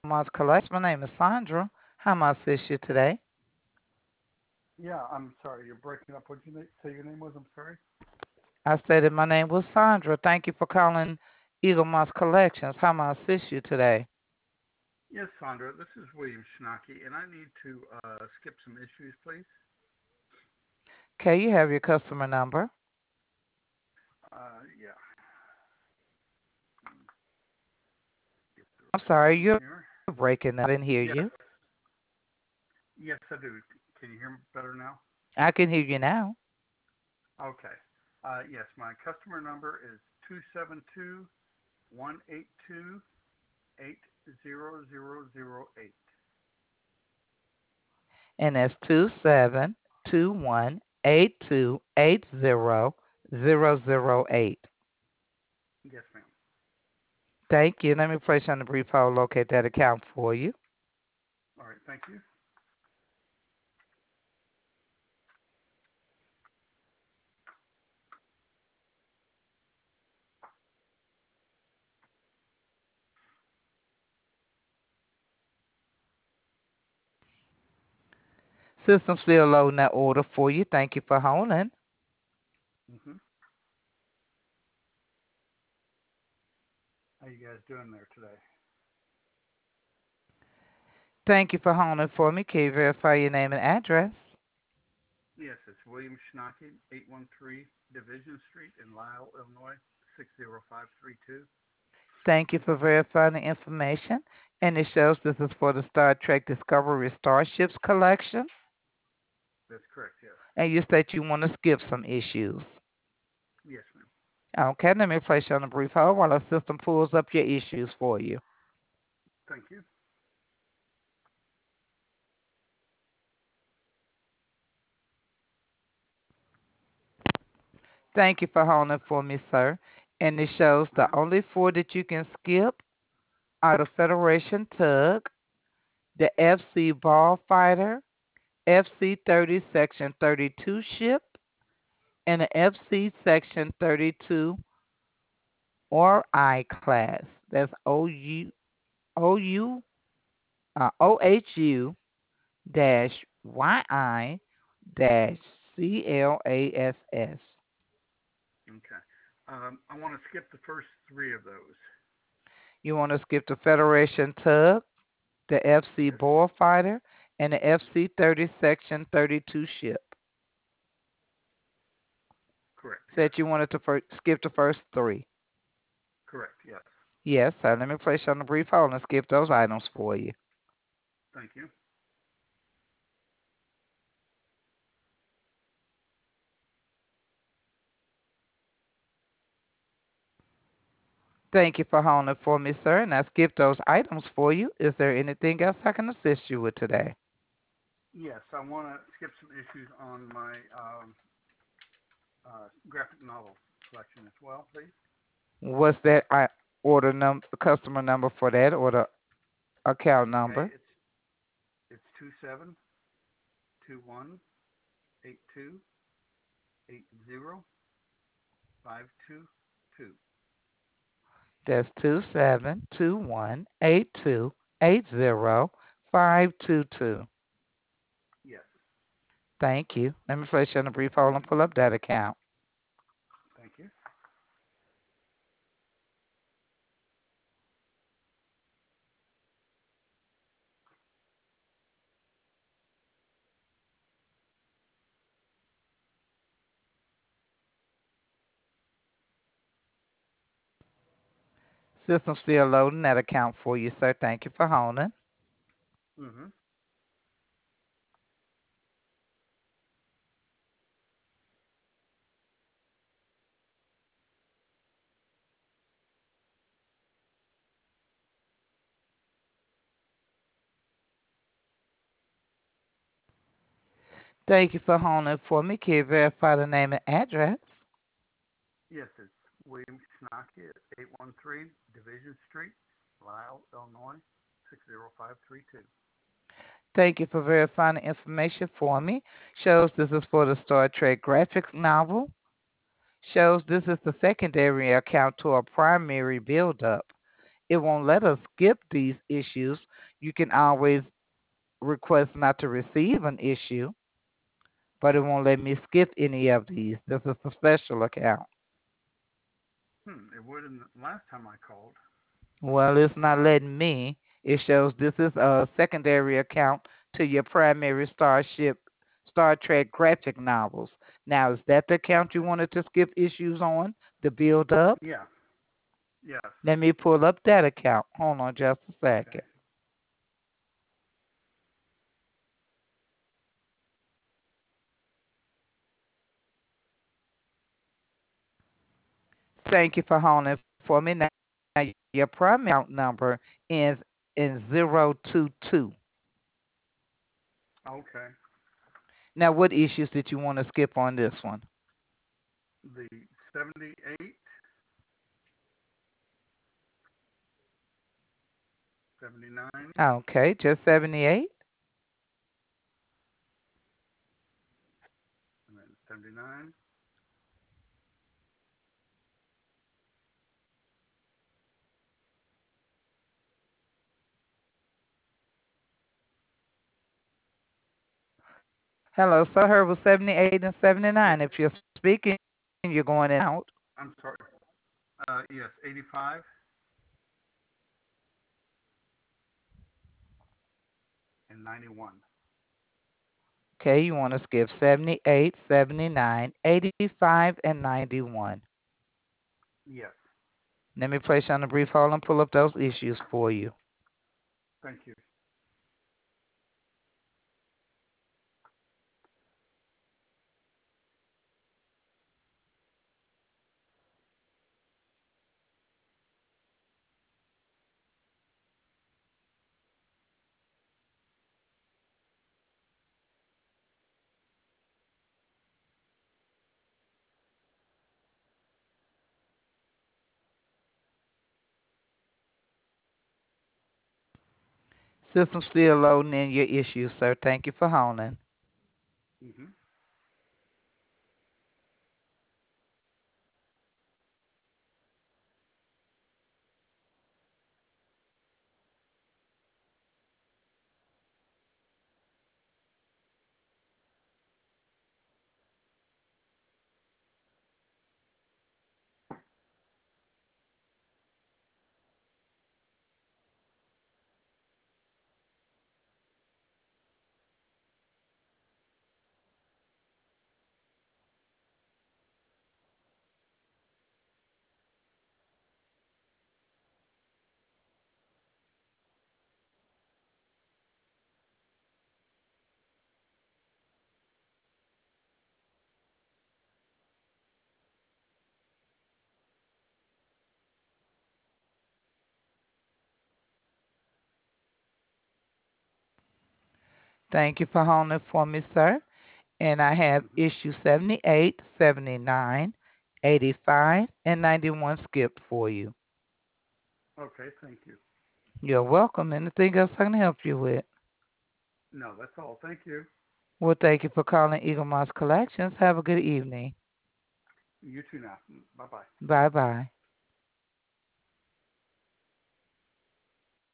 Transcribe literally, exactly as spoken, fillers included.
Moss Collection. My name is Sandra. How may I assist you today? Yeah, I'm sorry, you're breaking up. What did you say your name was? I'm sorry. I stated my name was Sandra. Thank you for calling Eagle Moss Collections. How may I assist you today? Yes, Sandra, this is William Schnocke, and I need to uh, skip some issues, please. Okay, you have your customer number. Uh, yeah, get the I'm right sorry, one you're here. breaking up. I didn't hear Yes, you. yes, I do. Can you hear me better now? I can hear you now. Okay. Uh, yes, my customer number is two seven two one eight two eight zero zero zero eight. And that's two seven two one eight two eight zero zero zero eight. Yes, ma'am. Thank you. Let me place you on the brief hold, locate that account for you. All right, thank you. System still loading that order for you. Thank you for holding. Mm-hmm. How you guys doing there today? Thank you for holding for me. Can you verify your name and address? Yes, it's William Schnocke, eight one three Division Street in Lisle, Illinois, six zero five three two. Thank you for verifying the information. And it shows this is for the Star Trek Discovery Starships collection. That's correct, yes. And you said you want to skip some issues. Yes, ma'am. Okay, let me place you on a brief hold while our system pulls up your issues for you. Thank you. Thank you for holding for me, sir. And it shows the Uh-huh. only four that you can skip are the Federation Tug, the F C Ball Fighter, F C thirty Section thirty-two ship, and the F C Section thirty-two or I class. That's O U O U uh, O H U dash Y I dash C L A S S. Okay. Um, I want to skip the first three of those. You want to skip the Federation Tug, the F C Yes, Boar Fighter, and the F C thirty Section thirty-two ship. correct, yes. Said you wanted to fir- skip the first three. Correct, yes. Yes, sir. Let me place you on a brief hold and skip those items for you. Thank you. Thank you for holding for me, sir. And I skipped those items for you. Is there anything else I can assist you with today? Yes, I want to skip some issues on my um, uh, graphic novel collection as well, please. What's that I order number, customer number for that, or the account Okay, number? it's it's two seven two one eight two eight zero five two two. That's two seven two one eight two eight zero five two two. Yes, Thank you. Let me place you on a brief hold and pull up that account. thank you. System still loading that account for you, sir. Thank you for holding. Mm-hmm. Thank you for holding for me. Can you verify the name and address? Yes, it's William Schnocke at eight one three Division Street, Lisle, Illinois, six zero five three two. Thank you for verifying the information for me. Shows this is for the Star Trek graphic novel. Shows this is the secondary account to a primary buildup. It won't let us skip these issues. You can always request not to receive an issue, but it won't let me skip any of these. This is a special account. Hmm, it would in the last time I called. Well, it's not Uh, letting me. It shows this is a secondary account to your primary Starship Star Trek graphic novels. Now, is that the account you okay. wanted to skip issues on? The build up? Yeah. Yes. Let me pull up that account. Hold on just a Okay. second. Thank you for holding for me. Now, your primary account number ends in zero two two. Okay. Now, what issues did you want to skip on this one? The seventy-eight, seventy-nine, Okay, just seventy-eight. and then seventy-nine. Hello, sir. I heard was seventy-eight and seventy-nine. Yes. If you're speaking, you're going in and out. I'm sorry. Uh, yes, eighty-five and ninety-one. Okay, you want to skip seventy-eight, seventy-nine, eighty-five, and ninety-one. Yes. Let me place you on a brief hold and pull up those issues for you. Thank you. System still loading in your issues, sir. Thank you for holding. Hmm. Thank you for holding for me, sir. And I have Hmm. issue seventy-eight, seventy-nine, eighty-five, and ninety-one skipped for you. Okay. Thank you. You're welcome. Anything else I can help you with? No, that's all. Thank you. Well, thank you for calling Eagle Moss Collections. Have a good evening. You too now. Bye bye. Bye bye.